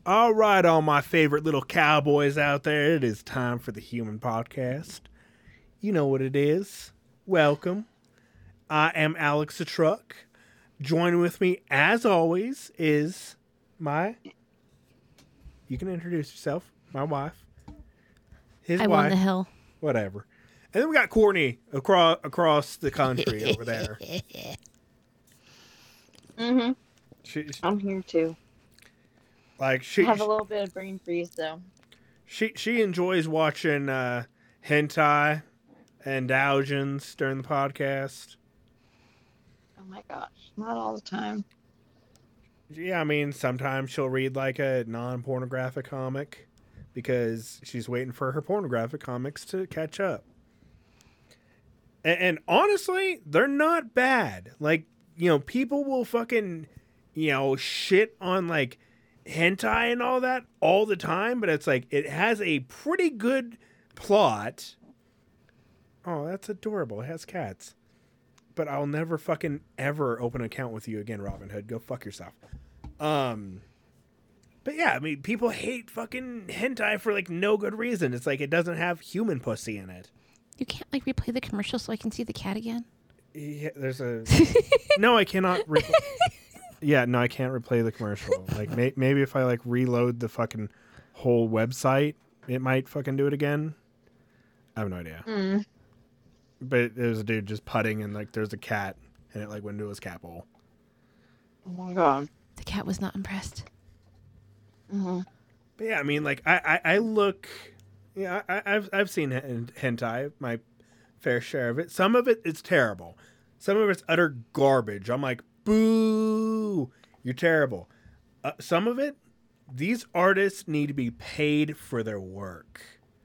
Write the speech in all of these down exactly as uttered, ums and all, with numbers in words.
All right, all my favorite little cowboys out there, it is time for the Human Podcast. You know what it is. Welcome. I am Alex the Truck. Joining with me, as always, is my... You can introduce yourself. My wife. His I wife. won the hill. Whatever. And then we got Courtney across across the country over there. Mm-hmm. She, she, I'm here too. like she I have a little bit of brain freeze though. she she enjoys watching uh, hentai and doujins during the podcast. Oh my gosh, not all the time. Yeah, I mean, sometimes she'll read like a non-pornographic comic because she's waiting for her pornographic comics to catch up. And, and honestly, they're not bad. Like, you know, people will fucking, you know, shit on like hentai and all that all the time, but it's like it has a pretty good plot. Oh, that's adorable. It has cats. But I'll never fucking ever open an account with you again, Robin Hood. Go fuck yourself. Um, but yeah, I mean, people hate fucking hentai for like no good reason. It's like it doesn't have human pussy in it. You can't like replay the commercial so I can see the cat again? Yeah, there's a no, I cannot. Re- yeah, no, I can't replay the commercial. Like may- maybe if I like reload the fucking whole website, it might fucking do it again. I have no idea. Mm. But there's a dude just putting and like there's a cat and it like went into his cat bowl. Oh my god. The cat was not impressed. Mm-hmm. But yeah, I mean, like I, I, I look, yeah, I, I've I've seen hen- hentai, my fair share of it. Some of it is terrible. Some of it's utter garbage. I'm like, boo, you're terrible. Uh, some of it, these artists need to be paid for their work.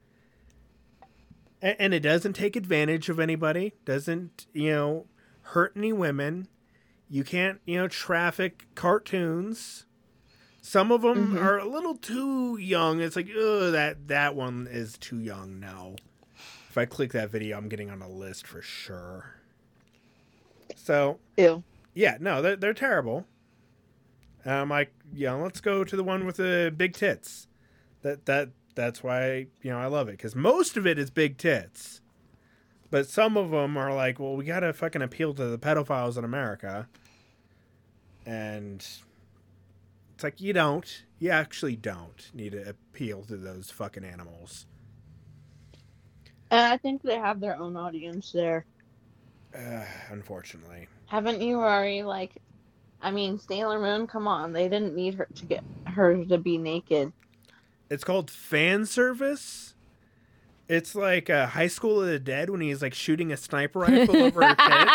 And, and it doesn't take advantage of anybody. Doesn't, you know, hurt any women. You can't, you know, traffic cartoons. Some of them Mm-hmm. are a little too young. It's like, oh, that, that one is too young now. If I click that video, I'm getting on a list for sure. So, Ew. yeah, no, they're, they're terrible. And I'm like, yeah, let's go to the one with the big tits. That that That's why, you know, I love it. Because most of it is big tits. But some of them are like, well, we got to fucking appeal to the pedophiles in America. And it's like, you don't. You actually don't need to appeal to those fucking animals. And I think they have their own audience there. Uh, unfortunately. Haven't you already like? I mean, Sailor Moon. Come on, they didn't need her to get her to be naked. It's called fan service. It's like a High School of the Dead when he's like shooting a sniper rifle over her tits.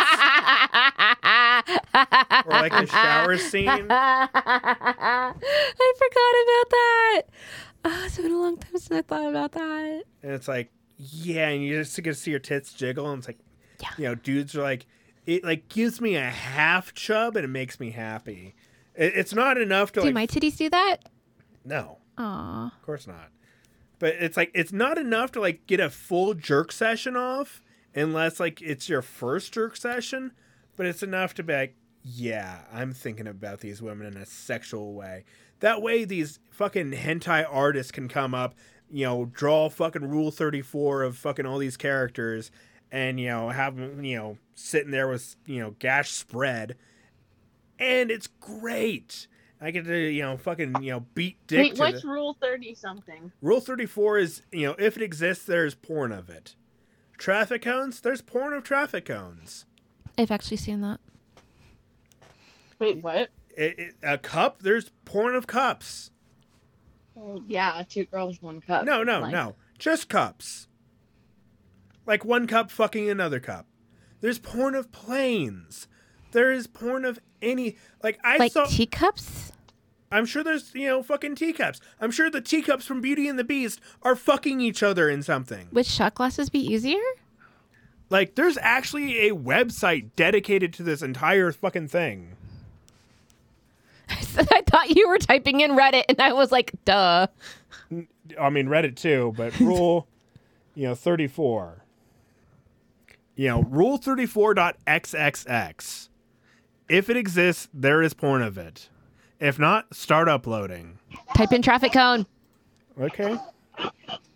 Or like the shower scene. I forgot about that. Oh, it's been a long time since I thought about that. And it's like, yeah, and you just get to see her tits jiggle, and it's like, Yeah. you know, dudes are like, it like gives me a half chub and it makes me happy. It, it's not enough to Do like, my titties do that? no, Aw. of course not. But it's like, it's not enough to like get a full jerk session off unless like it's your first jerk session. But it's enough to be like, yeah, I'm thinking about these women in a sexual way. That way these fucking hentai artists can come up, you know, draw fucking Rule thirty-four of fucking all these characters and, you know, have them, you know, sitting there with, you know, gash spread. And it's great. I get to, you know, fucking, you know, beat dick Wait, to what's the... Rule thirty something? Rule thirty-four is, you know, if it exists, there's porn of it. Traffic cones, there's porn of traffic cones. I've actually seen that. Wait, what? It, it, a cup, there's porn of cups. Well, yeah, two girls, one cup. No, no, Like, no. Just cups. Like one cup fucking another cup. There's porn of planes. There is porn of any... Like, I Like saw... teacups? I'm sure there's, you know, fucking teacups. I'm sure the teacups from Beauty and the Beast are fucking each other in something. Would shot glasses be easier? Like, there's actually a website dedicated to this entire fucking thing. I thought you were typing in Reddit, and I was like, duh. I mean, Reddit too, but rule, you know, thirty-four. You know, rule thirty-four dot x x x. If it exists, there is porn of it. If not, start uploading. Type in traffic cone. Okay. Oh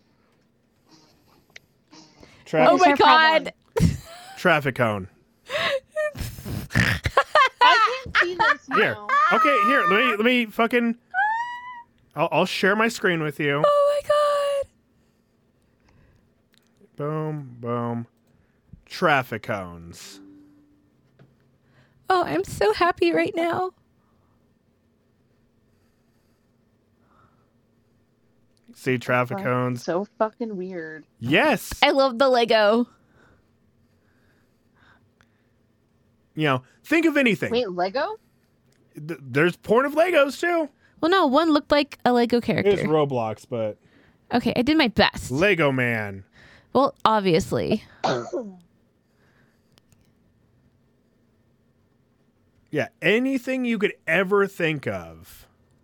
Traffic, my her god. traffic cone. I can see this Here. now. Okay, here. Let me let me fucking. I'll, I'll share my screen with you. Oh my god. Boom, boom. Traffic cones. Oh, I'm so happy right now. See traffic Fuck, cones. So fucking weird. Yes. I love the Lego. You know, think of anything. Wait, Lego? Th- There's porn of Legos too. Well, no, one looked like a Lego It's character. Roblox, but Okay, I did my best. Lego Man. Well, obviously. Yeah, anything you could ever think of.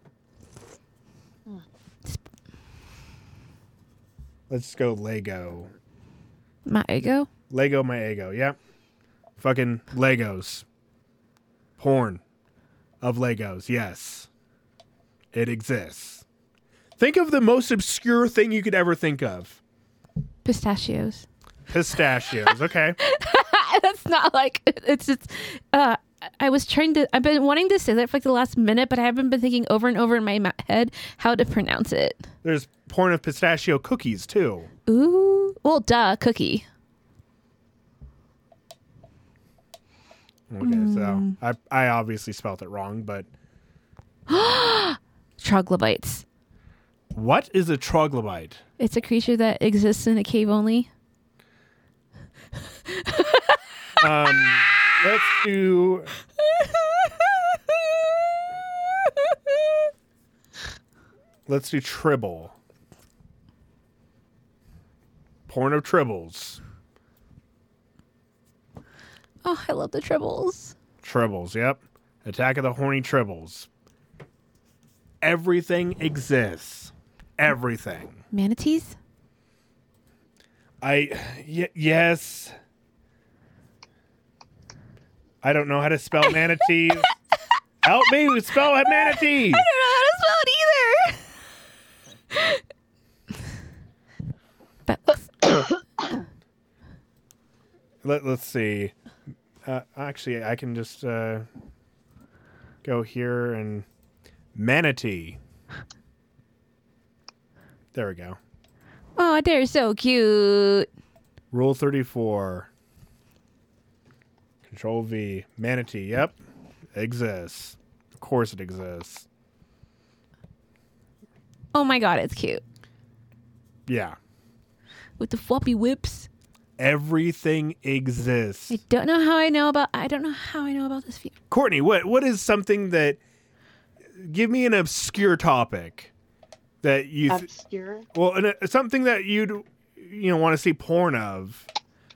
Let's go Lego. My ego? Lego my ego. Yep. Fucking Legos. Porn of Legos. Yes. It exists. Think of the most obscure thing you could ever think of. Pistachios. Pistachios. Okay. That's not like, it's just, uh, I was trying to, I've been wanting to say that for like the last minute, but I haven't been thinking over and over in my ma- head how to pronounce it. There's porn of pistachio cookies too. Ooh. Well, duh, cookie. Okay, so I I obviously spelt it wrong, but Troglobites. what is a troglobite? It's a creature that exists in a cave only. Um, let's do. Let's do Tribble. Porn of Tribbles. Oh, I love the tribbles. Tribbles, yep. Attack of the Horny Tribbles. Everything exists. Everything. Manatees? I. Y- yes. I don't know how to spell manatees. Help me spell manatees. I don't know how to spell it either. But Let, let's see. Uh, actually, I can just uh, go here and manatee. There we go. oh, they're so cute. Rule thirty-four. Control V. Manatee. Yep. Exists. Of course it exists. Oh my god, it's cute. Yeah. With the floppy whips. Everything exists. I don't know how I know about I don't know how I know about this view. Courtney, what what is something that give me an obscure topic that you th- Obscure? well an, uh, something that you'd you know want to see porn of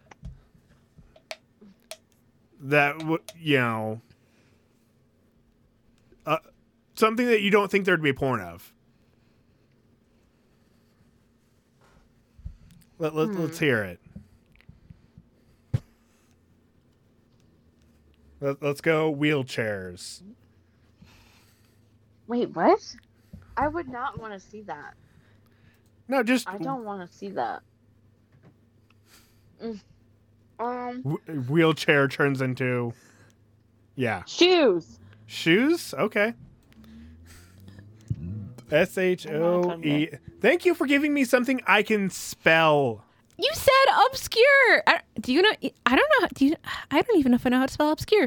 that w- you know uh, something that you don't think there'd be porn of. Let, let, Hmm. Let's hear it. Let, let's go wheelchairs. Wait, what? I would not want to see that. No, just I don't want to see that. Mm. Um, w- wheelchair turns into yeah shoes. shoes. Okay. S H O E. Thank you for giving me something I can spell. You said obscure. I, do you know? I don't know. Do you? I don't even know if I know how to spell obscure.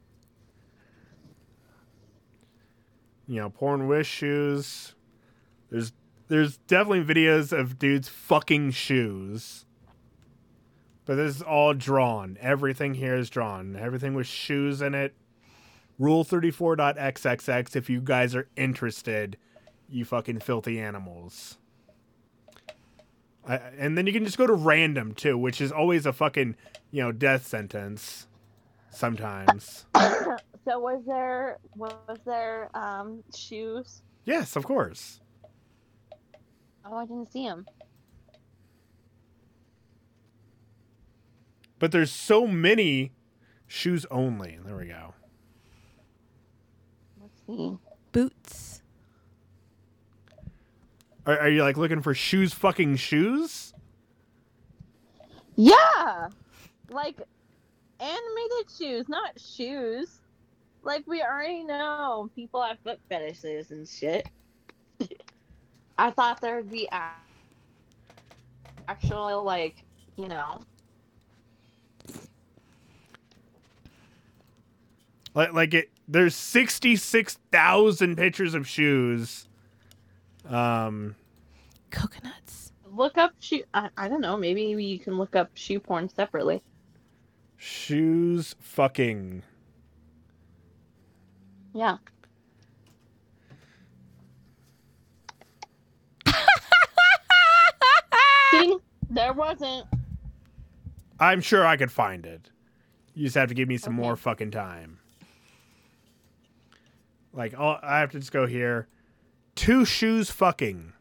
You know, porn wish shoes. There's there's definitely videos of dudes fucking shoes. But this is all drawn. Everything here is drawn. Everything with shoes in it. Rule thirty-four dot x x x if you guys are interested, you fucking filthy animals. I, and then you can just go to random too, which is always a fucking, you know, death sentence. Sometimes. So was there was there um shoes? Yes, of course. Oh, I didn't see them. But there's so many shoes only. There we go. Let's see. boots. Are, are you like looking for shoes fucking shoes? Yeah! Like, animated shoes, not shoes. Like, we already know people have foot fetishes and shit. I thought there would be a- actual, like, you know. Like, like it. There's sixty-six thousand pictures of shoes. Um, Coconuts. Look up shoe. I, I don't know. Maybe you can look up shoe porn separately. shoes fucking. Yeah. See, there wasn't. I'm sure I could find it. You just have to give me some Okay. more fucking time. Like, I'll, I have to just go here. Two shoes fucking.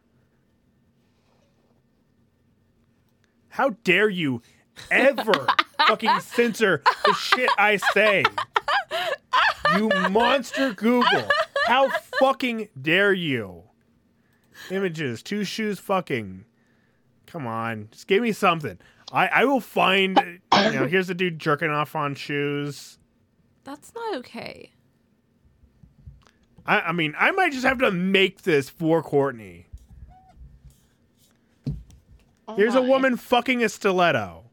How dare you ever fucking censor the shit I say? You monster Google. How fucking dare you? Images, two shoes fucking. Come on. Just give me something. I, I will find, you know, here's a dude jerking off on shoes. That's not okay. I, I mean, I might just have to make this for Courtney. Oh Here's a my. woman fucking a stiletto.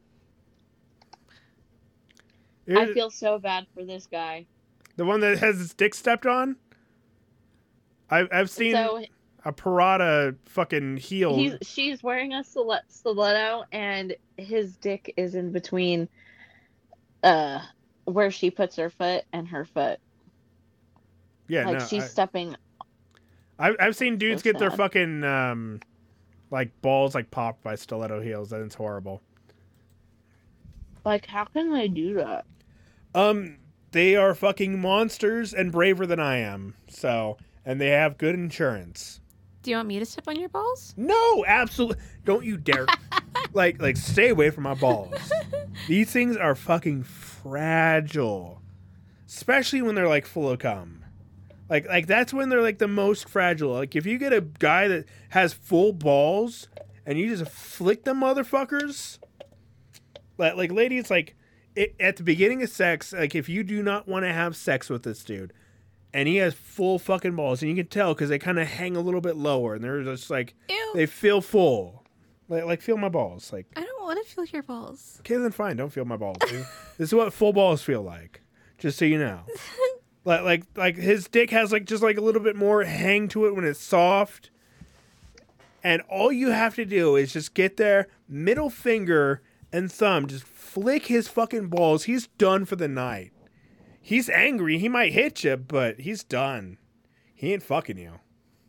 I Here's feel so bad for this guy. the one that has his dick stepped on. I, I've seen So a Parada fucking heel. he's she's wearing a stilet- stiletto, and his dick is in between, uh, where she puts her foot and her foot. yeah, Like no, she's I, stepping. I've I've seen dudes So get their sad. fucking um, like balls like popped by stiletto heels, and it's horrible. Like, how can they do that? Um, they are fucking monsters and braver than I am. So, and they have good insurance. Do you want me to step on your balls? No, absolutely. Don't you dare. like, like, stay away from my balls. These things are fucking fragile, especially when they're like full of cum. Like, like that's when they're like the most fragile. Like, if you get a guy that has full balls and you just flick them motherfuckers, like, like ladies, like it, at the beginning of sex, like if you do not want to have sex with this dude, and he has full fucking balls, and you can tell because they kind of hang a little bit lower, and they're just like Ew. they feel full. Like, like feel my balls. Like, I don't want to feel your balls. okay, then fine, don't feel my balls. this is what full balls feel like, just so you know. Like, like, like his dick has like just like a little bit more hang to it when it's soft, and all you have to do is just get there, middle finger and thumb, just flick his fucking balls. He's done for the night. He's angry. He might hit you, but he's done. He ain't fucking you.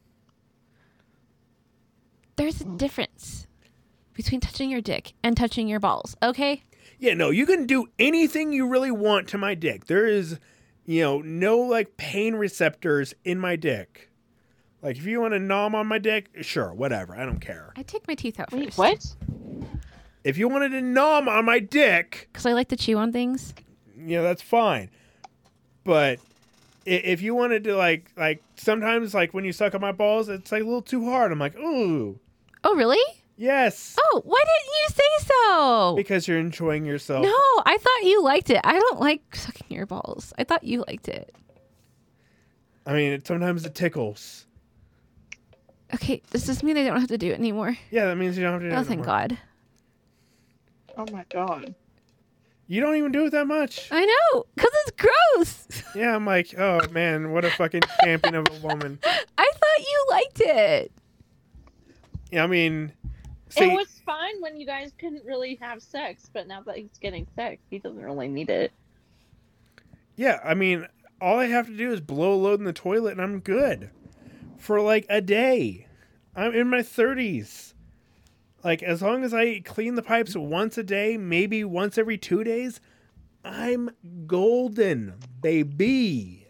There's a difference between touching your dick and touching your balls, okay? Yeah, no, you can do anything you really want to my dick. There is, you know, no like pain receptors in my dick. Like if you want to nom on my dick, sure, whatever. I don't care. I take my teeth out Wait, first. what? If you wanted to nom on my dick, Because I like to chew on things. you know, that's fine. But i- if you wanted to like like sometimes like when you suck on my balls, it's like a little too hard. I'm like, ooh, Oh, really? yes. Oh, why didn't you say so? Because you're enjoying yourself. No, I thought you liked it. I don't like sucking your balls. I thought you liked it. I mean, it, sometimes it tickles. Okay, does this mean I don't have to do it anymore? Yeah, that means you don't have to do Oh, it thank anymore. God. Oh my god. You don't even do it that much. I know, because it's gross. Yeah, I'm like, oh man, what a fucking champion of a woman. I thought you liked it. Yeah, I mean, see, It was fine when you guys couldn't really have sex, but now that he's getting sex, he doesn't really need it. yeah, I mean, all I have to do is blow a load in the toilet and I'm good for like a day. I'm in my thirties. Like, as long as I clean the pipes once a day, maybe once every two days, I'm golden, baby.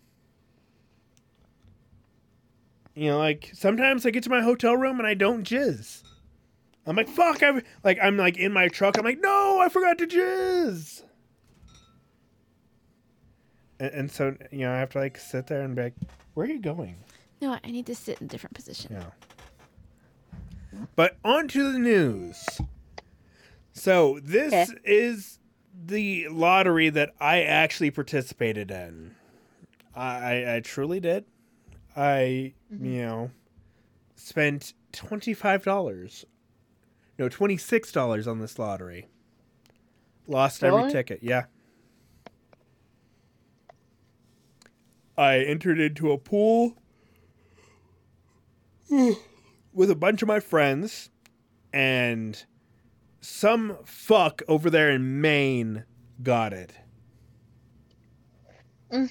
You know, like, sometimes I get to my hotel room and I don't jizz. I'm like, fuck, I like, I'm like in my truck. I'm like, no, I forgot to jizz. And, and so, you know, I have to like sit there and be like, where are you going? No, I need to sit in a different position. Yeah. But on to the news. So this Okay. is the lottery that I actually participated in. I, I, I truly did. I, Mhm. you know, spent twenty-five dollars. No, twenty-six dollars on this lottery. Lost every Really? ticket, yeah. I entered into a pool with a bunch of my friends, and some fuck over there in Maine got it. Mm.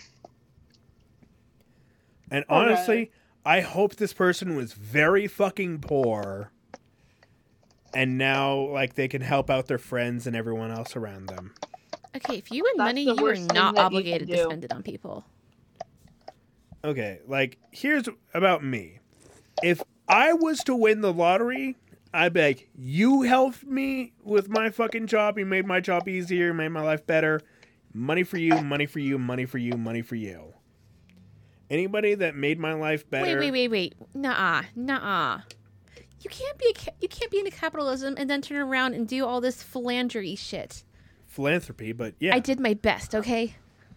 And All right. honestly, I hope this person was very fucking poor, and now like they can help out their friends and everyone else around them. Okay, if you win That's money, the you are worst thing not that you obligated can to do. spend it on people. Okay, like here's about me. If I was to win the lottery, I'd be like, you helped me with my fucking job. You made my job easier, made my life better. Money for you, money for you, money for you, money for you. Anybody that made my life better. Wait, wait, wait, wait. Nuh-uh, nuh-uh. You can't be a ca- you can't be into capitalism and then turn around and do all this philandry shit. Philanthropy, but yeah. I did my best, okay?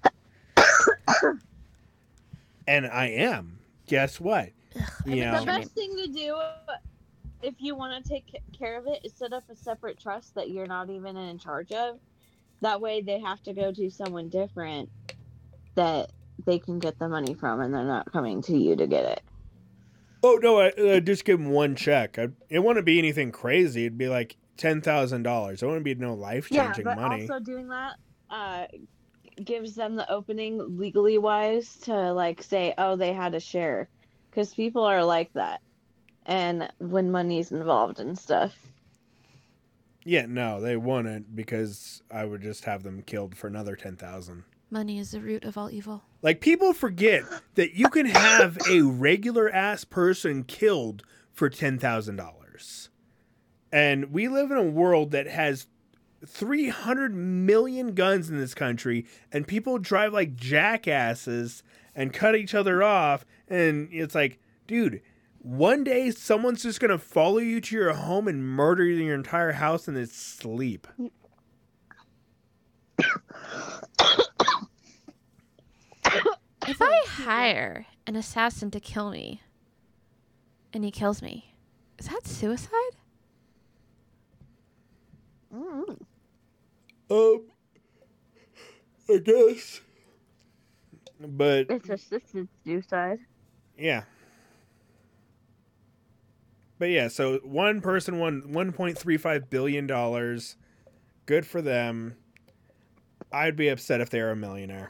And I am. Guess what? You I know, The mean, best thing to do if you want to take ca- care of it is set up a separate trust that you're not even in charge of. That way they have to go to someone different that they can get the money from, and they're not coming to you to get it. oh no, I, I just give them one check. I, it wouldn't be anything crazy. It'd be like ten thousand dollars. It wouldn't be no life changing but money. also doing that uh, gives them the opening legally wise to like say, oh, they had a share, because people are like that, and when money's involved and stuff. Yeah, no, they wouldn't because I would just have them killed for another ten thousand. money is the root of all evil. Like people forget that you can have a regular ass person killed for ten thousand dollars, and we live in a world that has three hundred million guns in this country, and people drive like jackasses and cut each other off, and it's like, dude. One day, someone's just going to follow you to your home and murder your entire house in its sleep. If I hire an assassin to kill me and he kills me, is that suicide? Mm. Um, I guess. But, It's assisted suicide. yeah. But yeah, so one person won one point three five billion dollars. Good for them. I'd be upset if they were a millionaire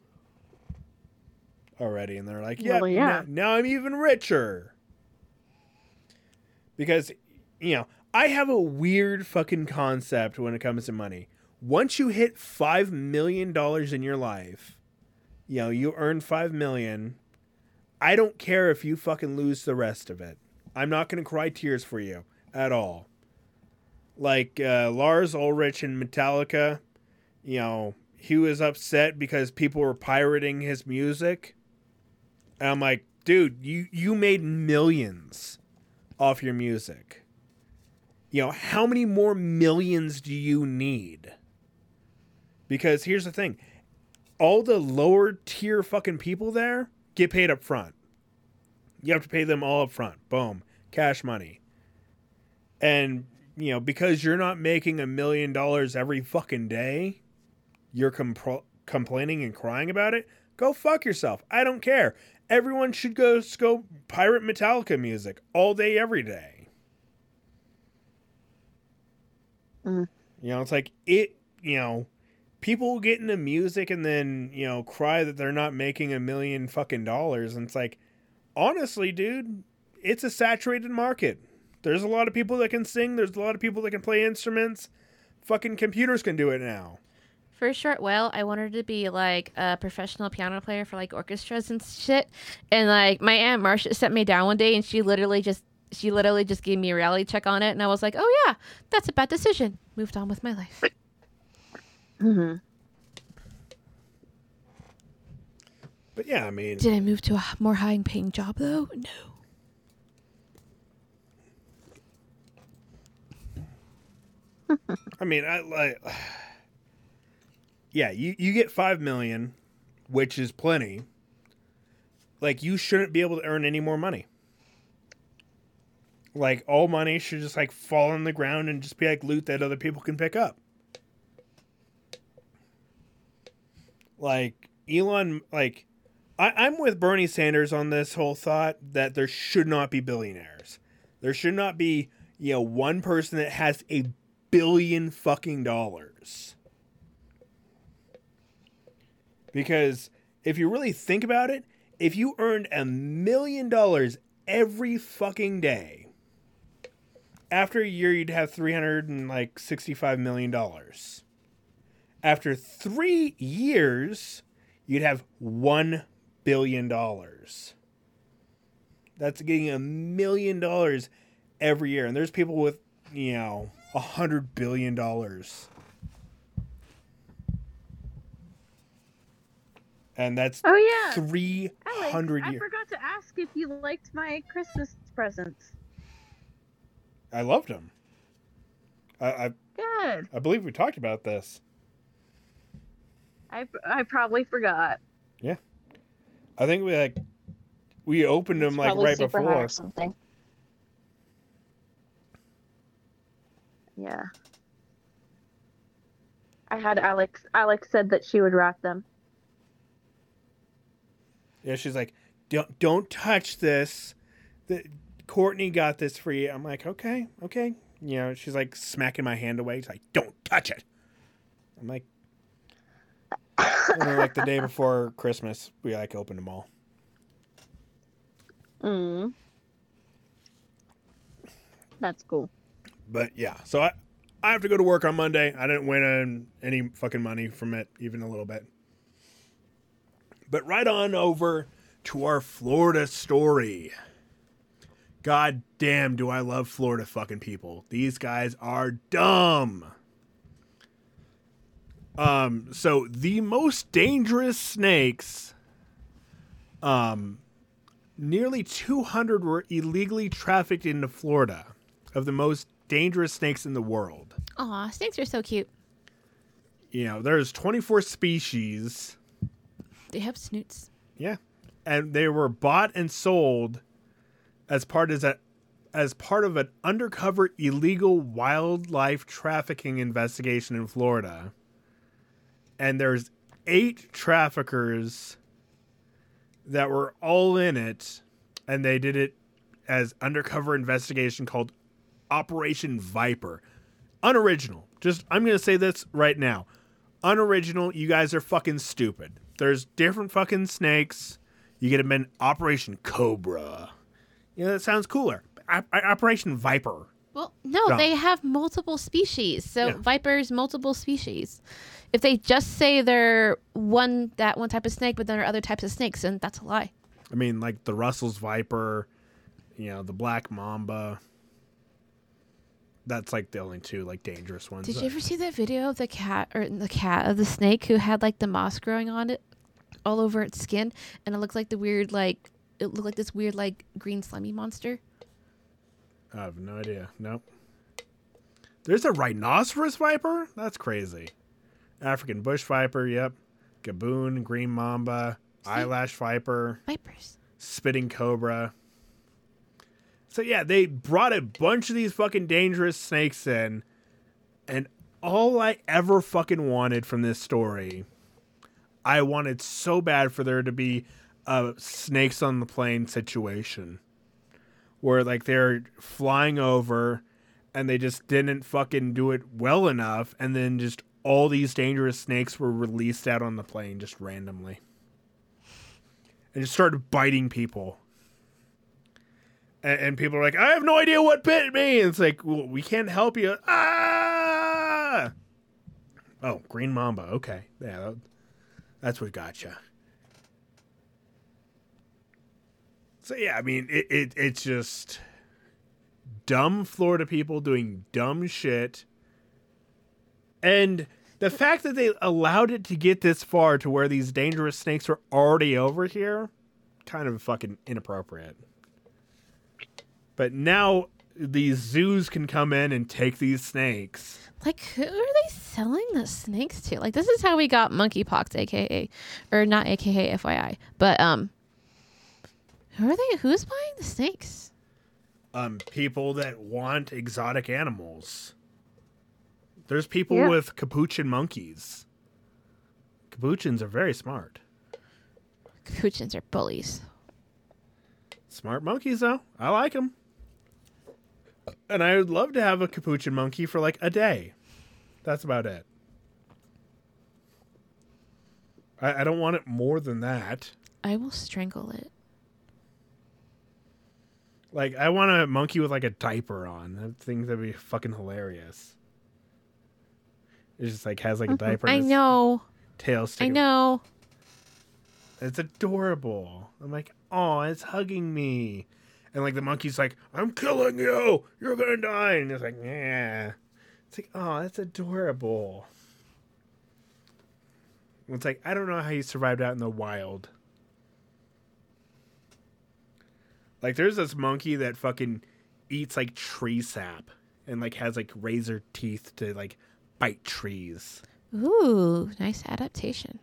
already. And they're like, yeah, Well, yeah. Now, now I'm even richer. Because, you know, I have a weird fucking concept when it comes to money. Once you hit five million dollars in your life, you know, you earn five million dollars, I don't care if you fucking lose the rest of it. I'm not going to cry tears for you at all. Like uh, Lars Ulrich in Metallica, you know, he was upset because people were pirating his music. And I'm like, dude, you, you made millions off your music. You know, how many more millions do you need? Because here's the thing. All the lower tier fucking people there get paid up front. You have to pay them all up front. Boom. Cash money. And, you know, because you're not making a million dollars every fucking day, you're compl- complaining and crying about it, go fuck yourself. I don't care. Everyone should go, go pirate Metallica music all day, every day. Mm. You know, it's like it, you know, people get into music and then, you know, cry that they're not making a million fucking dollars. And it's like, honestly, dude, it's a saturated market. There's a lot of people that can sing. There's a lot of people that can play instruments. Fucking computers can do it now. For a short while, I wanted to be like a professional piano player for like orchestras and shit. And like my Aunt Marcia sent me down one day, and she literally just she literally just gave me a reality check on it, and I was like, oh yeah, that's a bad decision. Moved on with my life. Mm-hmm. But yeah, I mean, Did I move to a more high-paying job though? No. I mean, I like. Yeah, you you get five million, which is plenty. Like, you shouldn't be able to earn any more money. Like, all money should just like fall on the ground and just be like loot that other people can pick up. Like, Elon, like, I, I'm with Bernie Sanders on this whole thought that there should not be billionaires. There should not be, you know, one person that has a billion fucking dollars. Because if you really think about it, if you earned a million dollars every fucking day, after a year you'd have three hundred sixty-five million dollars. After three years, you'd have one billion dollars. That's getting a million dollars every year. And there's people with, you know, a hundred billion dollars. And that's Oh yeah, three hundred Alex, years. I forgot to ask if you liked my Christmas presents. I loved them. I, I Good. I believe we talked about this. I, I probably forgot. Yeah, I think we like we opened them It's like probably right super high before. or something. Yeah. I had Alex. Alex said that she would wrap them. Yeah, she's like, don't don't touch this. The Courtney got this for you. I'm like, okay, okay. You know, she's like smacking my hand away. She's like, don't touch it. I'm like, and then like the day before Christmas, we like opened them all. Mm. That's cool. But yeah, so I I have to go to work on Monday. I didn't win any fucking money from it, even a little bit. But right on over to our Florida story. God damn, do I love Florida fucking people. These guys are dumb. Um, so the most dangerous snakes, um, nearly two hundred were illegally trafficked into Florida of the most dangerous snakes in the world. Aw, snakes are so cute. You know, there's twenty-four species. They have snoots. Yeah. And they were bought and sold as part as a as part of an undercover illegal wildlife trafficking investigation in Florida. And there's eight traffickers that were all in it, and they did it as undercover investigation called Operation Viper. Unoriginal. Just I'm going to say this right now. Unoriginal, you guys are fucking stupid. There's different fucking snakes. You get them in Operation Cobra. You know, that sounds cooler. O- Operation Viper. Well, no, Dumb. they have multiple species. So Yeah. vipers, multiple species. If they just say they're one that one type of snake, but then there are other types of snakes, then that's a lie. I mean, like the Russell's Viper, you know, the Black Mamba. That's like the only two like dangerous ones. Did you ever see that video of the cat or the cat of the snake who had like the moss growing on it all over its skin, and it looked like the weird like it looked like this weird like green slimy monster? I have no idea. Nope. There's a rhinoceros viper? That's crazy. African bush viper, yep. Gaboon, green mamba, See? eyelash viper, Vipers. spitting cobra. So yeah, they brought a bunch of these fucking dangerous snakes in, and all I ever fucking wanted from this story, I wanted so bad for there to be a snakes on the plane situation. Where like they're flying over and they just didn't fucking do it well enough, and then just all these dangerous snakes were released out on the plane just randomly. And just started biting people. And, and people are like, I have no idea what bit me. And it's like, well, we can't help you. Ah! Oh, green mamba. Okay. Yeah, that, that's what got you. So, yeah, I mean, it, it it's just dumb Florida people doing dumb shit. And The fact that they allowed it to get this far to where these dangerous snakes were already over here, kind of fucking inappropriate. But now these zoos can come in and take these snakes. Like, who are they selling the snakes to? Like, this is how we got monkeypox, aka, or not A K A, F Y I. But um, who are they? Who's buying the snakes? Um, people that want exotic animals. There's people Yeah. with capuchin monkeys. Capuchins are very smart. Capuchins are bullies. Smart monkeys, though. I like them. And I would love to have a capuchin monkey for like a day. That's about it. I, I don't want it more than that. I will strangle it. Like, I want a monkey with like a diaper on. I think that'd be fucking hilarious. It just like has like a diaper. I and its know. Tail I sticking. know. It's adorable. I'm like, oh, it's hugging me. And like the monkey's like, I'm killing you. You're gonna die. And it's like, yeah. It's like, oh, that's adorable. It's like, I don't know how you survived out in the wild. Like, there's this monkey that fucking eats like tree sap and like has like razor teeth to like bite trees. Ooh, nice adaptation.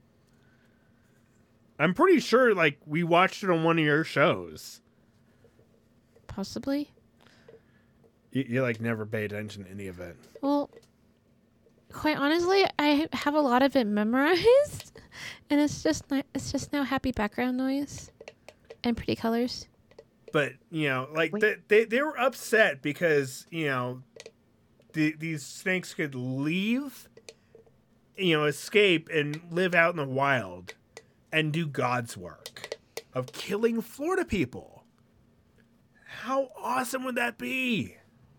I'm pretty sure like we watched it on one of your shows. Possibly. You, you like never pay attention to any of it. Well, quite honestly, I have a lot of it memorized, and it's just ni- it's just now happy background noise and pretty colors. But, you know, like Wait. they, they they were upset because, you know, the, these snakes could leave, you know, escape and live out in the wild and do God's work of killing Florida people. How awesome would that be?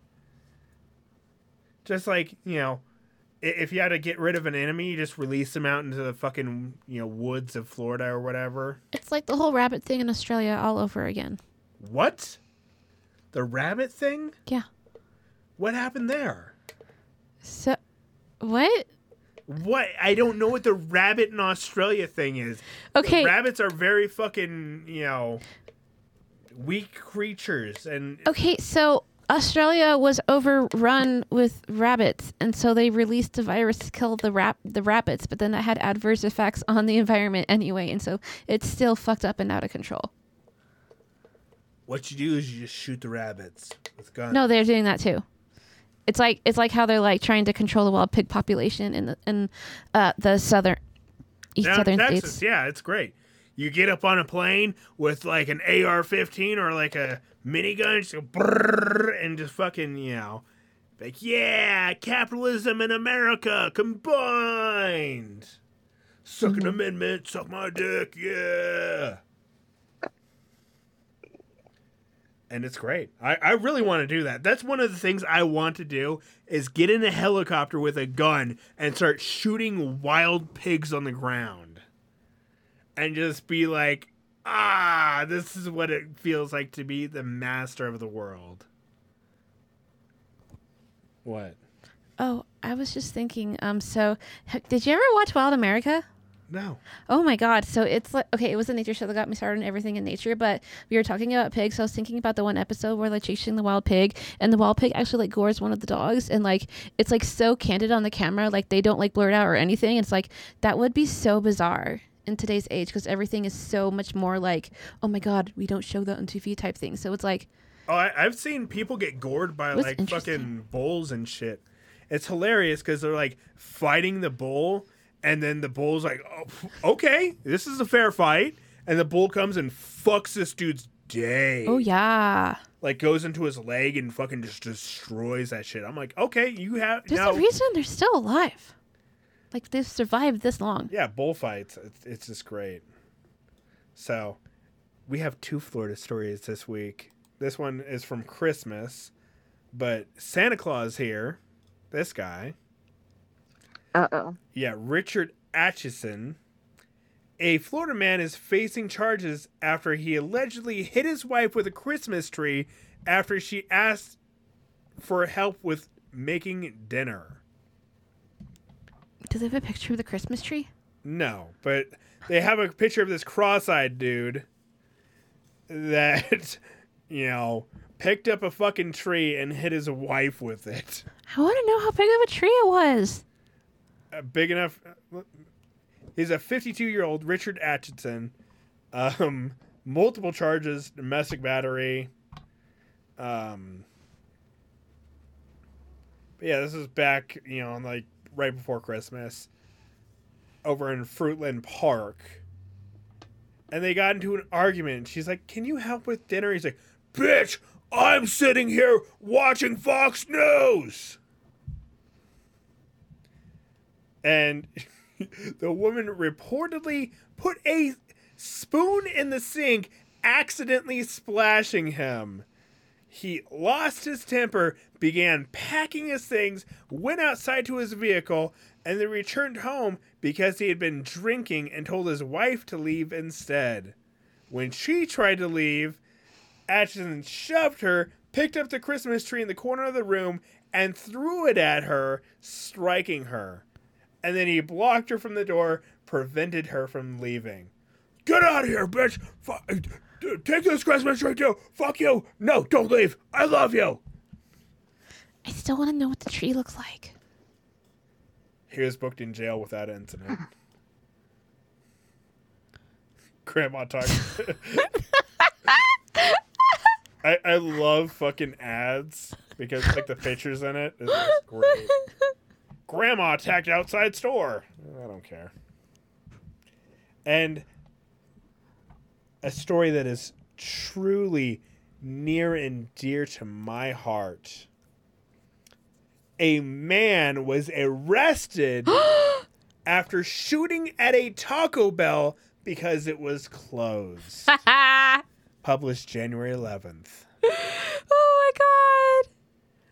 Just like, you know, i- if you had to get rid of an enemy, you just release them out into the fucking, you know, woods of Florida or whatever. It's like the whole rabbit thing in Australia all over again. What? The rabbit thing? Yeah. What happened there? So, what? What? I don't know what the rabbit in Australia thing is. Okay. Rabbits are very fucking, you know, weak creatures. And Okay, so Australia was overrun with rabbits, and so they released a virus to kill the rap the rabbits, but then that had adverse effects on the environment anyway, and so it's still fucked up and out of control. what you do is you just shoot the rabbits with guns. No, they're doing that too. It's like it's like how they're like trying to control the wild pig population in the in uh, the southern east Down in southern Texas, states. yeah, it's great. You get up on a plane with like an A R fifteen or like a minigun, just go brrrr, and just fucking, you know, like, yeah, capitalism and America combined. Suck an amendment, suck my dick, yeah. And it's great. I, I really want to do that. That's one of the things I want to do is get in a helicopter with a gun and start shooting wild pigs on the ground. And just be like, ah, this is what it feels like to be the master of the world. What? Oh, I was just thinking. Um, so h- did you ever watch Wild America? No. Oh my God. So it's like, okay, it was a nature show that got me started on everything in nature, but we were talking about pigs. So I was thinking about the one episode where they're chasing the wild pig and the wild pig actually like gores one of the dogs. And like, it's like so candid on the camera. Like they don't like blur it out or anything. It's like, that would be so bizarre in today's age because everything is so much more like, oh my God, we don't show that on T V type thing. So it's like, Oh, I, I've seen people get gored by What's like interesting- fucking bulls and shit. It's hilarious because they're like fighting the bull, and then the bull's like, oh, okay, this is a fair fight. And the bull comes and fucks this dude's day. oh yeah. Like goes into his leg and fucking just destroys that shit. I'm like, okay, you have There's now. a reason they're still alive. Like they've survived this long. Yeah, bullfights. It's, it's just great. So, we have two Florida stories this week. This one is from Christmas, but Santa Claus here, this guy, Uh oh. yeah, Richard Atchison, a Florida man is facing charges after he allegedly hit his wife with a Christmas tree after she asked for help with making dinner. Do they have a picture of the Christmas tree? No, but they have a picture of this cross-eyed dude that, you know, picked up a fucking tree and hit his wife with it. I want to know how big of a tree it was. Uh, big enough. He's a fifty-two-year-old Richard Atchison. Um, multiple charges, domestic battery. Um, but yeah, this is back, you know, like right before Christmas, over in Fruitland Park. And they got into an argument. She's like, "Can you help with dinner?" He's like, "Bitch, I'm sitting here watching Fox News." And the woman reportedly put a spoon in the sink, accidentally splashing him. He lost his temper, began packing his things, went outside to his vehicle, and then returned home because he had been drinking and told his wife to leave instead. When she tried to leave, Atchison shoved her, picked up the Christmas tree in the corner of the room, and threw it at her, striking her. And then he blocked her from the door, prevented her from leaving. "Get out of here, bitch! F- take this Christmas tree too! Fuck you! No, don't leave! I love you!" I still want to know what the tree looks like. He was booked in jail with that incident. Grandma talking. I, I love fucking ads because like the pictures in it is just great. Grandma attacked outside store. I don't care. And a story that is truly near and dear to my heart. A man was arrested after shooting at a Taco Bell because it was closed. Published January eleventh. Oh my god.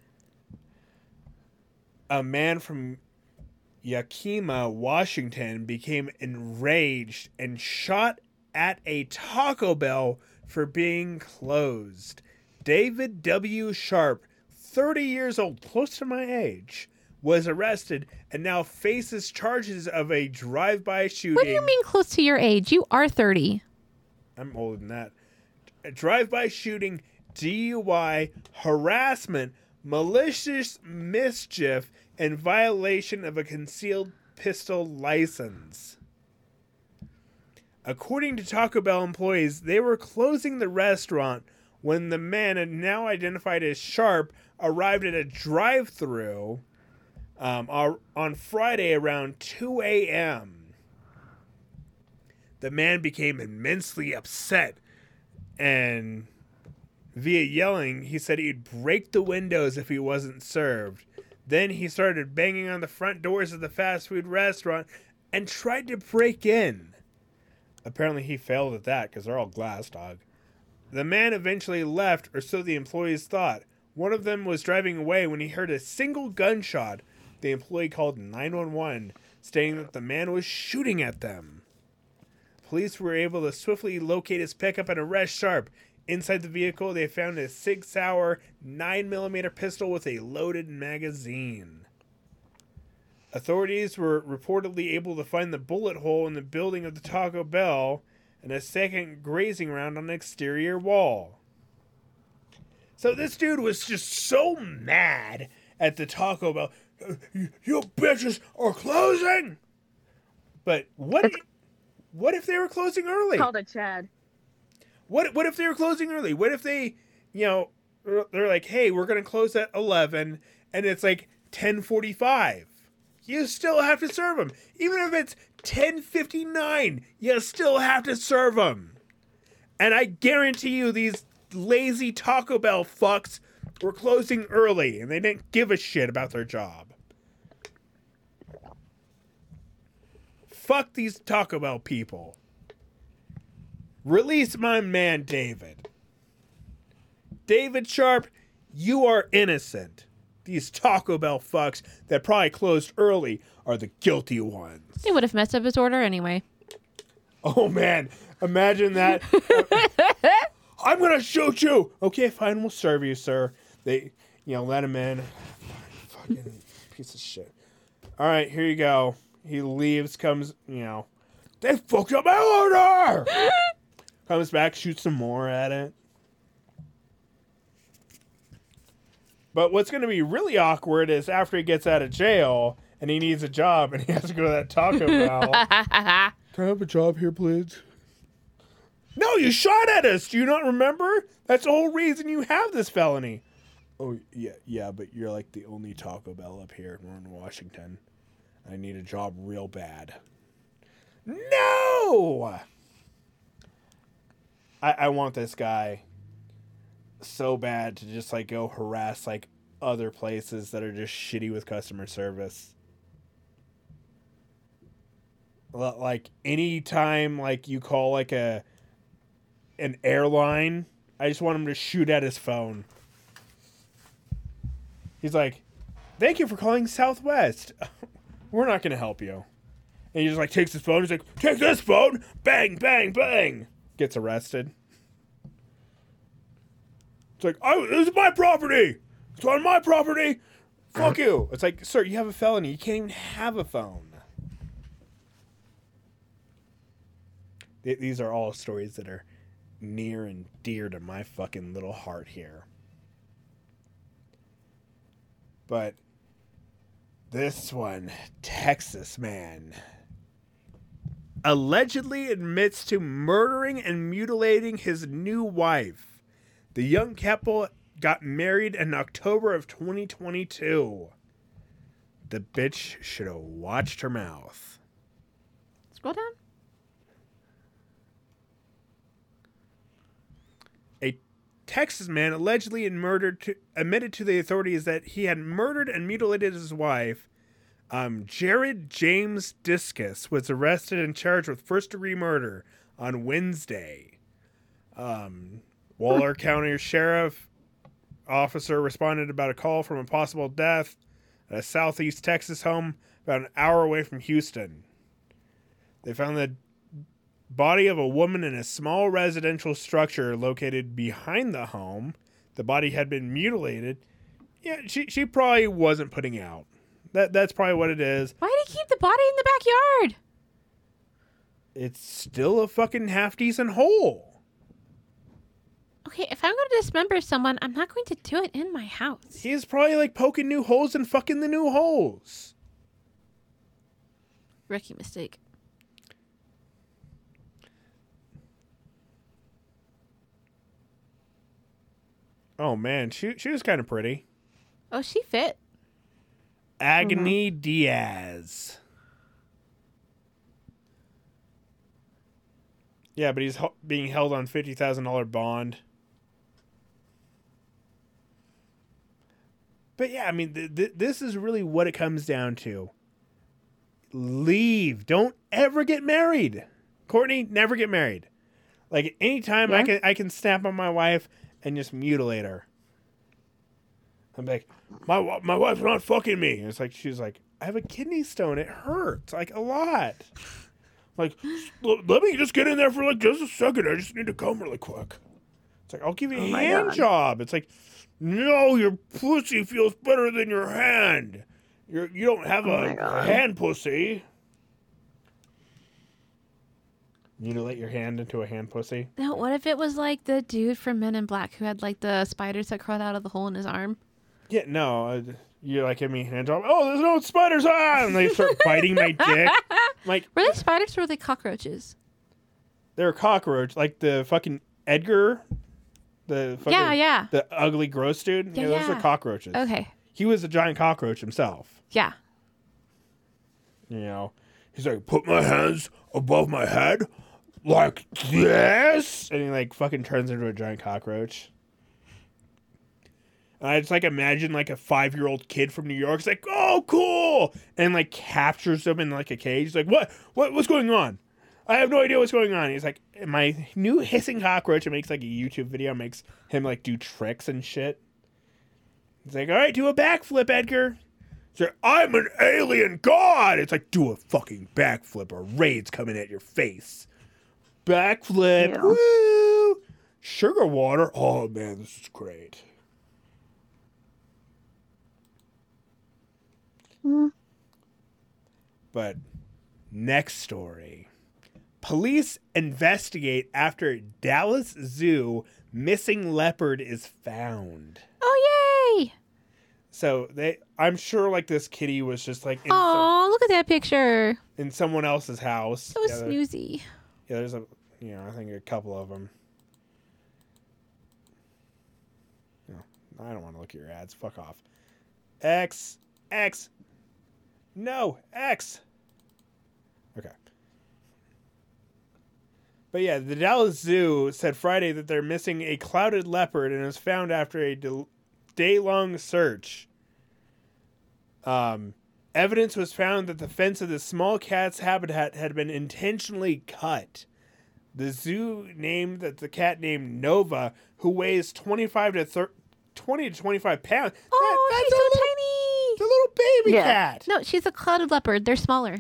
A man from Yakima, Washington became enraged and shot at a Taco Bell for being closed. David W. Sharp, thirty years old, close to my age, was arrested and now faces charges of a drive-by shooting. What do you mean close to your age? You are thirty. I'm older than that. A drive-by shooting, D U I, harassment, malicious mischief, and violation of a concealed pistol license. According to Taco Bell employees, they were closing the restaurant when the man, now identified as Sharp, arrived at a drive-thru um, on Friday around two a.m. The man became immensely upset, and via yelling, he said he'd break the windows if he wasn't served. Then he started banging on the front doors of the fast food restaurant and tried to break in. Apparently he failed at that because they're all glass, dog. The man eventually left, or so the employees thought. One of them was driving away when he heard a single gunshot. The employee called nine one one, stating that the man was shooting at them. Police were able to swiftly locate his pickup and arrest Sharp. Inside the vehicle, they found a Sig Sauer nine millimeter pistol with a loaded magazine. Authorities were reportedly able to find the bullet hole in the building of the Taco Bell and a second grazing round on the exterior wall. So this dude was just so mad at the Taco Bell. "You bitches are closing!" But what if, what if they were closing early? Called a Chad. What what if they were closing early? What if they, you know, they're like, "Hey, we're going to close at eleven," and it's like ten forty-five. You still have to serve them. Even if it's ten fifty-nine, you still have to serve them. And I guarantee you these lazy Taco Bell fucks were closing early, and they didn't give a shit about their job. Fuck these Taco Bell people. Release my man, David. David Sharp, you are innocent. These Taco Bell fucks that probably closed early are the guilty ones. They would have messed up his order anyway. Oh, man. Imagine that. I'm going to shoot you. Okay, fine. We'll serve you, sir. They, you know, let him in. Fucking piece of shit. All right, here you go. He leaves, comes, you know, they fucked up my order. Comes back, shoots some more at it. But what's going to be really awkward is after he gets out of jail and he needs a job and he has to go to that Taco Bell. Can I have a job here, please? No, you shot at us. Do you not remember? That's the whole reason you have this felony. Oh, yeah, yeah, but you're like the only Taco Bell up here in Warren, Washington. I need a job real bad. No! I, I want this guy so bad to just, like, go harass, like, other places that are just shitty with customer service. Like, anytime, like, you call, like, a an airline, I just want him to shoot at his phone. He's like, thank you for calling Southwest. We're not going to help you. And he just, like, takes his phone. He's like, take this phone. Bang, bang, bang. Gets arrested. It's like, oh, this is my property. It's on my property. Fuck you. It's like, sir, you have a felony. You can't even have a phone. These are all stories that are near and dear to my fucking little heart here. But this one, Texas man, allegedly admits to murdering and mutilating his new wife. The young couple got married in October of twenty twenty-two. The bitch should have watched her mouth. Scroll down. A Texas man allegedly murdered to, admitted to the authorities that he had murdered and mutilated his wife. Um, Jared James Discus was arrested and charged with first-degree murder on Wednesday. Um, Waller County Sheriff officer responded about a call from a possible death at a southeast Texas home about an hour away from Houston. They found the body of a woman in a small residential structure located behind the home. The body had been mutilated. Yeah, she she probably wasn't putting out. That that's probably what it is. Why did he keep the body in the backyard? It's still a fucking half decent hole. Okay, if I'm going to dismember someone, I'm not going to do it in my house. He's probably like poking new holes and fucking the new holes. Rookie mistake. Oh man, she she was kind of pretty. Oh, she fit. Agony mm-hmm. Diaz. Yeah, but he's ho- being held on fifty thousand dollars bond. But yeah, I mean, th- th- this is really what it comes down to. Leave. Don't ever get married. Courtney, never get married. Like, anytime yeah. I can I can snap on my wife and just mutilate her. I'm like, my my wife's not fucking me. And it's like, she's like, I have a kidney stone. It hurts, like, a lot. Like, let me just get in there for, like, just a second. I just need to come really quick. It's like, I'll give you a oh hand job. It's like, no, your pussy feels better than your hand. You're, you don't have oh a hand pussy. Mutilate your hand into a hand pussy? No, what if it was like the dude from Men in Black who had like the spiders that crawled out of the hole in his arm? Yeah, no. Uh, you're like, give me a hand job. Oh, there's no spiders on! And they start biting my dick. Like, were they spiders or were they cockroaches? They're cockroach. Like the fucking Edgar. The fucking, yeah, yeah. The ugly, gross dude. Yeah, yeah, those yeah. are cockroaches. Okay. He was a giant cockroach himself. Yeah. You know, he's like, put my hands above my head like this. And he like fucking turns into a giant cockroach. And I just like imagine like a five-year-old kid from New York. It's like, oh, cool. And like captures him in like a cage. He's like, what? What? What's going on? I have no idea what's going on. He's like, my new hissing cockroach. It makes like a YouTube video. Makes him like do tricks and shit. He's like, all right, do a backflip, Edgar. He's like, I'm an alien god. It's like, do a fucking backflip or raid's coming at your face. Backflip. Yeah. Woo. Sugar water. Oh, man, this is great. Mm. But next story. Police investigate after Dallas Zoo missing leopard is found. Oh, yay! So they, I'm sure like this kitty was just like in, Oh, some, look at that picture. in someone else's house. So yeah, there- snoozy. yeah, there's a, you know, I think a couple of them. No, I don't want to look at your ads. Fuck off. X, X. No, X. Okay. But yeah, the Dallas Zoo said Friday that they're missing a clouded leopard and was found after a del- day-long search. Um, evidence was found that the fence of the small cat's habitat had been intentionally cut. The zoo named that the cat named Nova, who weighs twenty-five to thirty, twenty to twenty-five pounds. Oh, That- she's that's a so little, tiny. it's a little baby Yeah. cat. No, she's a clouded leopard. They're smaller.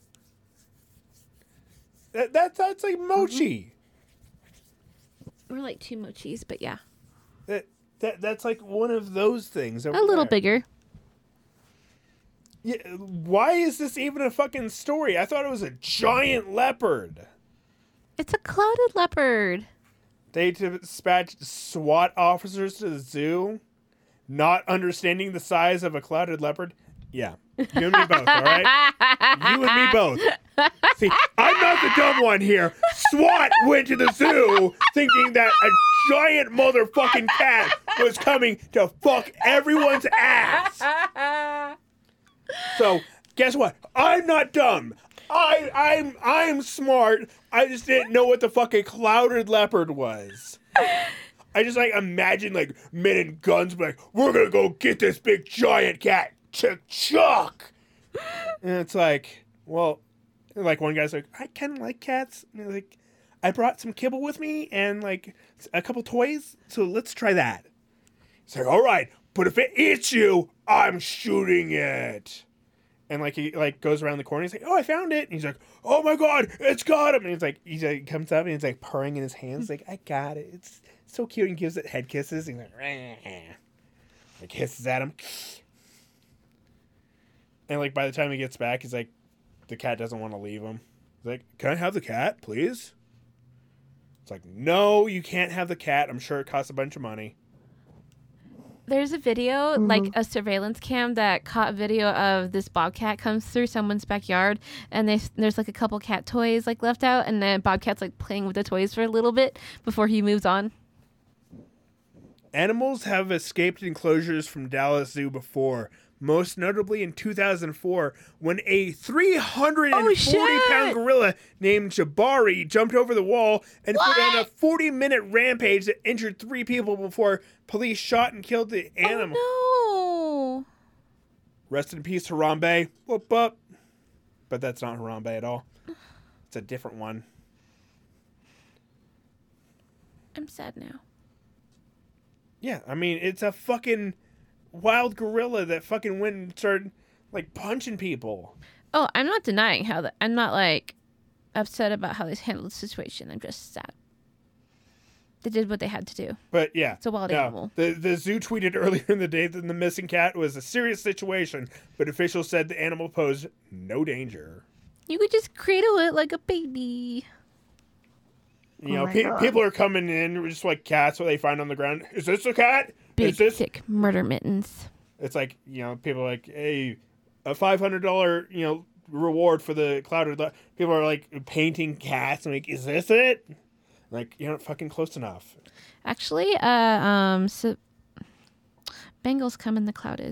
That, that that's like Mochi. We're like two mochis, but yeah. That that that's like one of those things. A little bigger. Yeah, why is this even a fucking story? I thought it was a giant leopard. It's a clouded leopard. They dispatched SWAT officers to the zoo, not understanding the size of a clouded leopard. Yeah, you and me both, all right? You and me both. See, I'm not the dumb one here. SWAT went to the zoo thinking that a giant motherfucking cat was coming to fuck everyone's ass. So, guess what? I'm not dumb. I, I'm, I'm smart. I just didn't know what the fucking clouded leopard was. I just like imagine like men in guns be like, we're gonna go get this big giant cat, Chuck Chuck. And it's like, well, like one guy's like, I kind of like cats. And like, I brought some kibble with me and like a couple toys, so let's try that. It's like, all right, but if it eats you, I'm shooting it. And like he like goes around the corner. He's like, "Oh, I found it!" And he's like, "Oh my god, it's got him!" And he's like, he like, comes up and he's like purring in his hands, like, "I got it. It's so cute." And gives it head kisses. And he's like, "Rah." Like hisses at him. And like by the time he gets back, he's like, the cat doesn't want to leave him. He's like, "Can I have the cat, please?" It's like, "No, you can't have the cat. I'm sure it costs a bunch of money." There's a video, Mhm. like a surveillance cam that caught video of this bobcat comes through someone's backyard, and they, there's like a couple cat toys like left out, and the bobcat's like playing with the toys for a little bit before he moves on. Animals have escaped enclosures from Dallas Zoo before, most notably in two thousand four when a three hundred forty Oh, pound shit! gorilla named Jabari jumped over the wall and What? put on a forty minute rampage that injured three people before police shot and killed the animal. Oh Rest in peace, Harambe. Whoop, whoop. But that's not Harambe at all. It's a different one. no. I'm sad now. Yeah, I mean, it's a fucking wild gorilla that fucking went and started, like, punching people. Oh, I'm not denying how that. I'm not like upset about how they handled the situation. I'm just sad. They did what they had to do. But, yeah. It's a wild no, animal. The, the zoo tweeted earlier in the day that the missing cat was a serious situation, but officials said the animal posed no danger. You could just cradle it like a baby. You Oh know, my pe- God. people are coming in just like cats what they find on the ground. Is this a cat? Big, Is this? thick murder mittens. It's like, you know, people are like, hey, a five hundred dollars, you know, reward for the clouded. Le-. People are like painting cats. I'm like, is this it? Like, you're not fucking close enough. Actually, uh, um, so Bengals come in the clouded.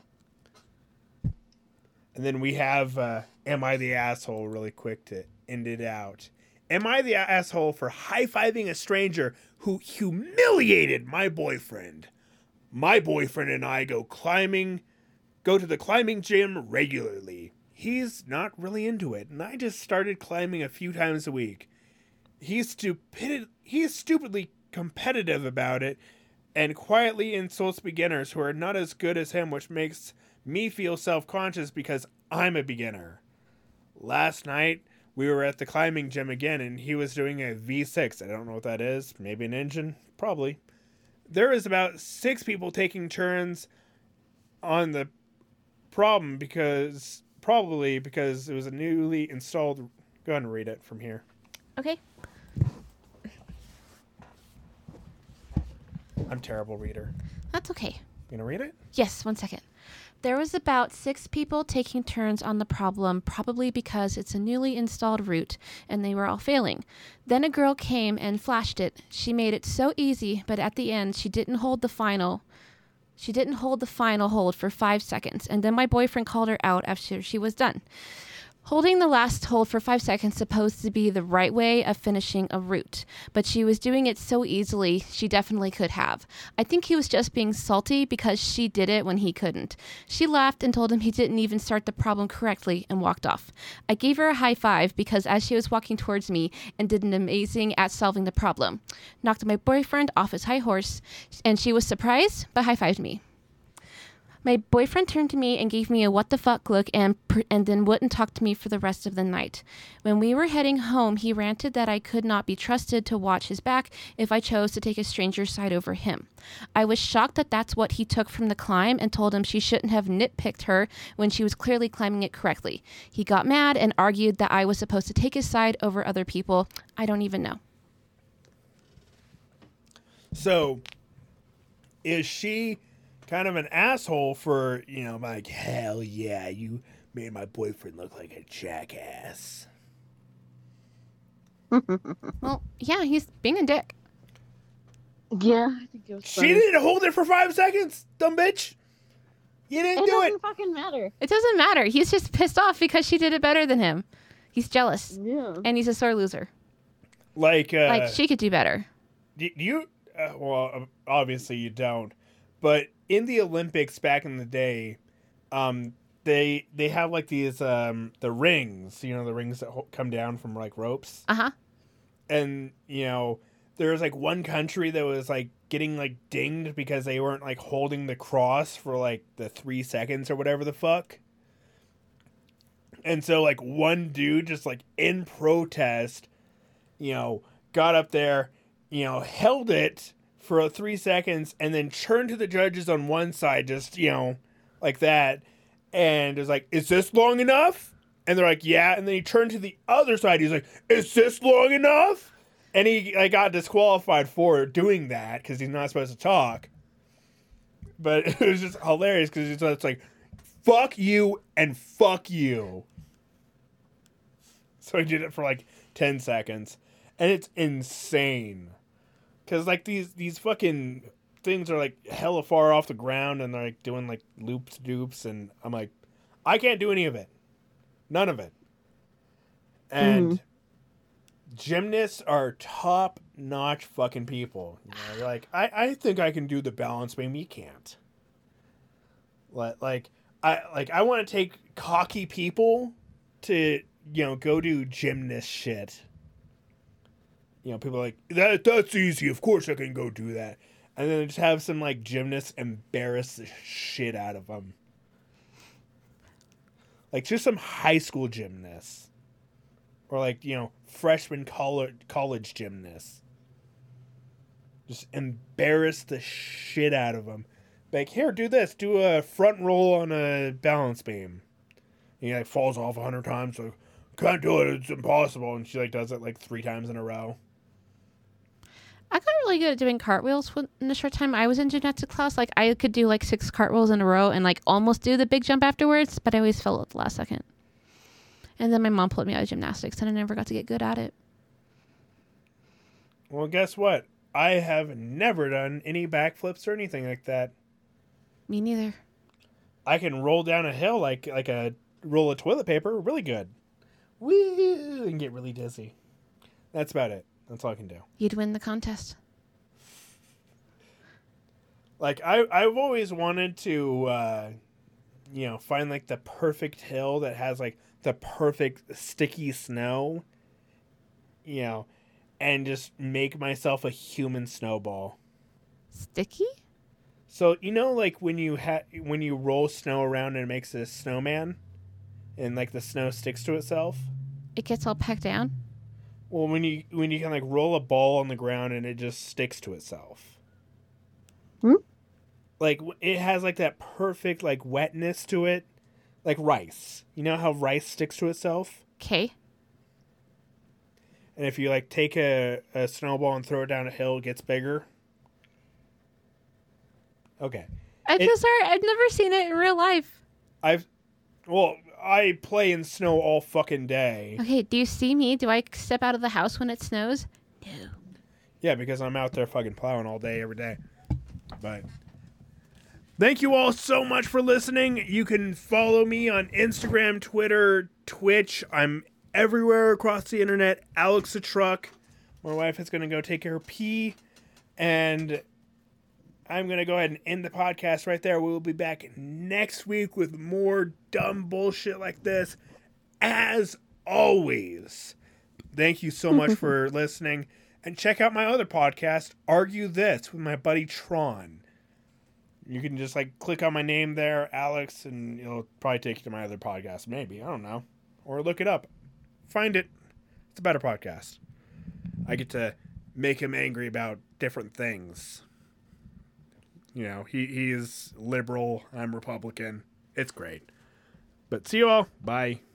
And then we have, uh, Am I the Asshole, really quick to end it out. Am I the asshole for high-fiving a stranger who humiliated my boyfriend? My boyfriend and I go climbing, go to the climbing gym regularly. He's not really into it, and I just started climbing a few times a week. He's stupid, he's stupidly competitive about it and quietly insults beginners who are not as good as him, which makes me feel self-conscious because I'm a beginner. Last night, we were at the climbing gym again, and he was doing a V six. I don't know what that is. Maybe an engine? Probably. There is about six people taking turns on the problem because probably because it was a newly installed. Go ahead and read it from here. Okay. I'm a terrible reader. That's okay. You gonna read it? Yes, one second. There was about six people taking turns on the problem, probably because it's a newly installed route, and they were all failing. Then a girl came and flashed it. She made it so easy, but at the end, she didn't hold the final. She didn't hold the final hold for five seconds, and then my boyfriend called her out after she was done. Holding the last hold for five seconds supposed to be the right way of finishing a route, but she was doing it so easily, she definitely could have. I think he was just being salty because she did it when he couldn't. She laughed and told him he didn't even start the problem correctly and walked off. I gave her a high five because as she was walking towards me and did an amazing at solving the problem. Knocked my boyfriend off his high horse, and she was surprised, but high-fived me. My boyfriend turned to me and gave me a what the fuck look and pr- and then wouldn't talk to me for the rest of the night. When we were heading home, he ranted that I could not be trusted to watch his back if I chose to take a stranger's side over him. I was shocked that that's what he took from the climb and told him she shouldn't have nitpicked her when she was clearly climbing it correctly. He got mad and argued that I was supposed to take his side over other people. I don't even know. So, is she kind of an asshole for, you know, like, hell yeah, you made my boyfriend look like a jackass? Well, yeah, he's being a dick. Yeah, I think it was She funny. didn't hold it for five seconds, dumb bitch. You didn't It do doesn't it. fucking matter. It doesn't matter. He's just pissed off because she did it better than him. He's jealous. Yeah. And he's a sore loser. Like, uh, Like, she could do better. do you, uh, well, obviously you don't, but in the Olympics back in the day, um, they they have like these um the rings, you know, the rings that ho- come down from like ropes, Uh-huh. and you know, there was like one country that was like getting like dinged because they weren't like holding the cross for like the three seconds or whatever the fuck, and so like one dude just like in protest, you know, got up there, you know, held it for three seconds and then turned to the judges on one side, just, you know, like that. And was like, is this long enough? And they're like, yeah. And then he turned to the other side. He's like, is this long enough? And he like, got disqualified for doing that because he's not supposed to talk. But it was just hilarious because it's, it's like, fuck you and fuck you. So he did it for like ten seconds. And it's insane. Because, like, these, these fucking things are, like, hella far off the ground, and they're, like, doing, like, loops-doops, and I'm like, I can't do any of it. None of it. And Mhm. gymnasts are top-notch fucking people. You know, they're like, I, I think I can do the balance beam. You can't. Like, like I like I want to take cocky people to, you know, go do gymnast shit. You know, people are like, that that's easy. Of course I can go do that. And then just have some, like, gymnasts embarrass the shit out of them. Like, just some high school gymnasts. Or, like, you know, freshman college, college gymnasts. Just embarrass the shit out of them. Like, here, do this. Do a front roll on a balance beam. And he, like, falls off a hundred times. Like, can't do it. It's impossible. And she, like, does it, like, three times in a row. I got really good at doing cartwheels when- in the short time I was in gymnastics class. Like, I could do, like, six cartwheels in a row and, like, almost do the big jump afterwards, but I always fell at the last second. And then my mom pulled me out of gymnastics, and I never got to get good at it. Well, guess what? I have never done any backflips or anything like that. Me neither. I can roll down a hill like like a roll of toilet paper really good. Woo! And get really dizzy. That's about it. That's all I can do. You'd win the contest. Like, I, I've always wanted to, uh, you know, find, like, the perfect hill that has, like, the perfect sticky snow, you know, and just make myself a human snowball. Sticky? So, you know, like, when you ha- when you roll snow around and it makes a snowman, and, like, the snow sticks to itself? It gets all packed down? Well, when you when you can, like, roll a ball on the ground and it just sticks to itself. Hmm? Like, it has, like, that perfect, like, wetness to it. like rice. You know how rice sticks to itself? Okay. And if you like take a, a snowball and throw it down a hill, it gets bigger. Okay. I'm It- so sorry. I've never seen it in real life. I've well, I play in snow all fucking day. Okay, do you see me? Do I step out of the house when it snows? No. Yeah, because I'm out there fucking plowing all day every day. But thank you all so much for listening. You can follow me on Instagram, Twitter, Twitch. I'm everywhere across the internet. Alex the Truck. My wife is going to go take her pee. And I'm going to go ahead and end the podcast right there. We will be back next week with more dumb bullshit like this. As always, thank you so much for listening. And check out my other podcast, Argue This, with my buddy Tron. You can just like click on my name there, Alex, and it'll probably take you to my other podcast. Maybe. I don't know. Or look it up. Find it. It's a better podcast. I get to make him angry about different things. You know, he, he is liberal. I'm Republican. It's great. But see you all. Bye.